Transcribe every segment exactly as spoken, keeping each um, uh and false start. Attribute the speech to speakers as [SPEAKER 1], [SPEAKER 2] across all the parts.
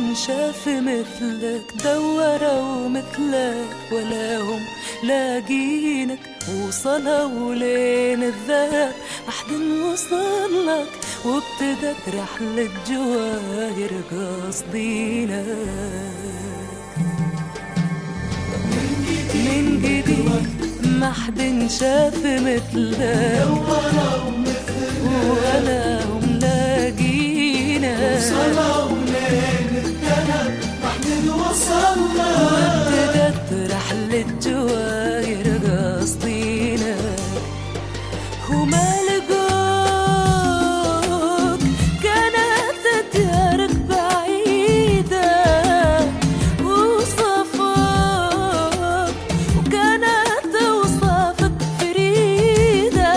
[SPEAKER 1] شاف مثلك دوروا مثلك ولا هم لاقينك، وصلوا لين الذهب محد وصلك، وابتدت رحلة جواهر قاصدينك. من جديد محد شاف مثلك
[SPEAKER 2] دوروا مثلك
[SPEAKER 1] ولا هم لاقينك،
[SPEAKER 2] وصلوا لين الذهب محد وصلنا،
[SPEAKER 1] وابتدت رحلة جواهر قاصدينك. وما لقوك كانت ديارك بعيدة، وصفوك وكانت أوصافك فريدة.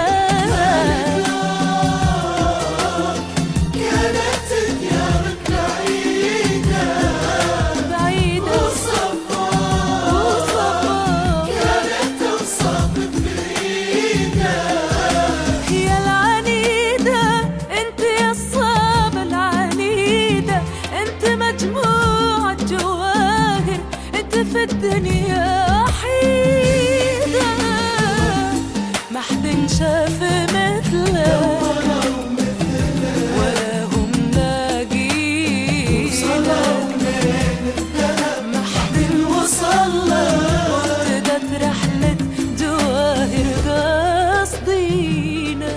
[SPEAKER 2] كانت ديارك بعيدة
[SPEAKER 1] بعيدة
[SPEAKER 2] وصفوك
[SPEAKER 1] وصفوك
[SPEAKER 2] كانت أوصافك فريدة.
[SPEAKER 1] يا العنيدة انت يا الصابة العنيدة، انت مجموعة جواهر، انت في الدنيا وحيدة. ما حد شاف مثلك ولا هم لاقينك،
[SPEAKER 2] وصلوا لين الذهب
[SPEAKER 1] ما حد
[SPEAKER 2] وصلنا،
[SPEAKER 1] وابتدت رحلة جواهر قاصدينك.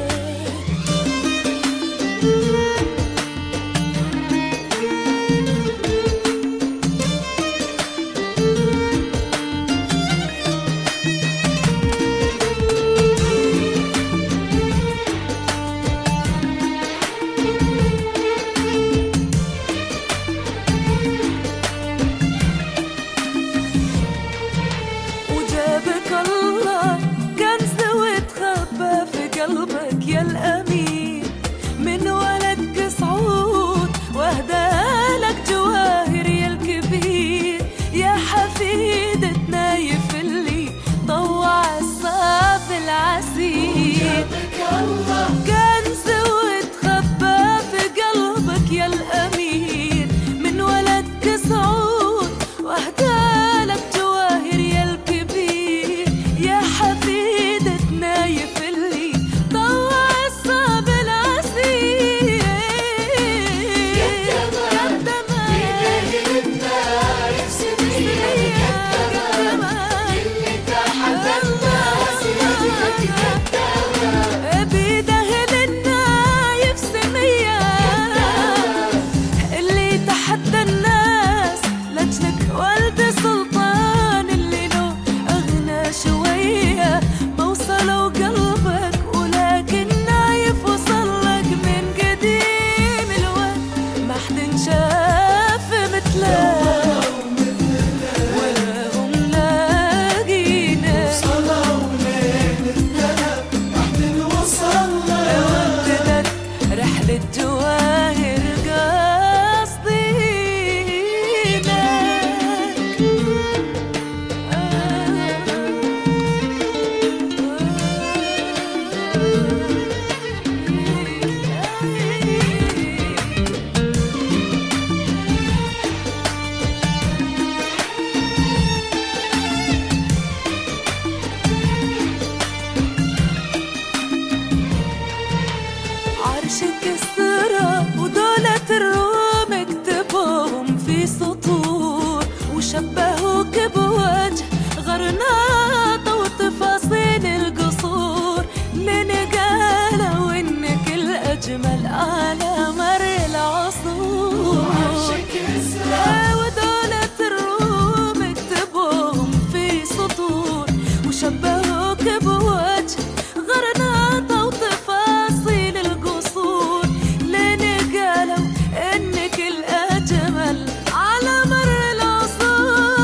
[SPEAKER 1] وجابك الله كنز وتخبى في قلبك يا الأمين، من ولدك سعود واهدالك جواهر يا الكبير، يا حفيدة نايف اللي طوع الصاب العسير.
[SPEAKER 2] بك الله
[SPEAKER 1] كنز وتخبى في قلبك يا الأمين، من ولدك سعود واهدالك جواهر يا الكبير، يا حفيدة نايف اللي طوع الصاب العسير. بيدهن النايف سمية اللي تحدى الناس لجلك ولد سلطان، اللي له أغنى شوية ما وصلوا قلبك، ولكن نايف وصلك من قديم الوقت. ما حد شاف مثلك ولا هم لاقينك،
[SPEAKER 2] وصلوا لين الذهب محد وصلنا،
[SPEAKER 1] وابتدت رحلة جواهر قاصدينك. عرشك الثرى ودولة الروم اكتبوهم في سطور، وشبهوك بوجه غرناطة وتفاصيل القصور، لين قالوا انك الأجمل على مر العصور.
[SPEAKER 2] عرشك الثرى
[SPEAKER 1] ودولة الروم اكتبوهم في سطور، وشبهوك بوجه غرناطة وتفاصيل القصور، لين قالوا انك الأجمل على مر العصور.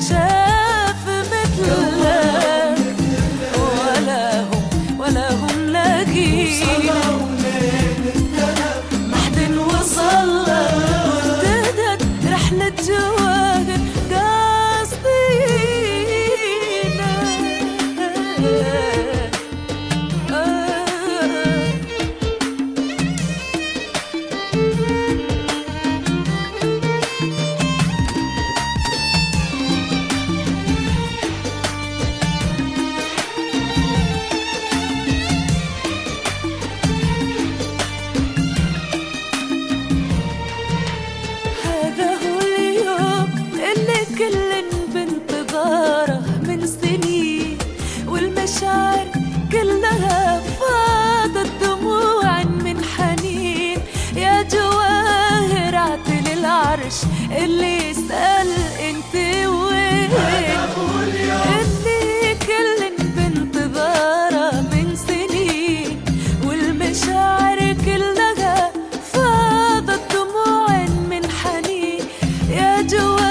[SPEAKER 1] شاف مثلك ولا هم ولا هم لاقينا ما حد وصل وابتدت رحلة جواهر قاصدينا. هذا هو اليوم اللي كل بانتظاره من سنين، والمشاعر كلها فاضت دموعا من حنين. يا جواهر عتل العرش اللي يسأل انت وين، اللي كل بانتظاره من سنين، والمشاعر كلها فاضت دموعا من حنين. يا جواهر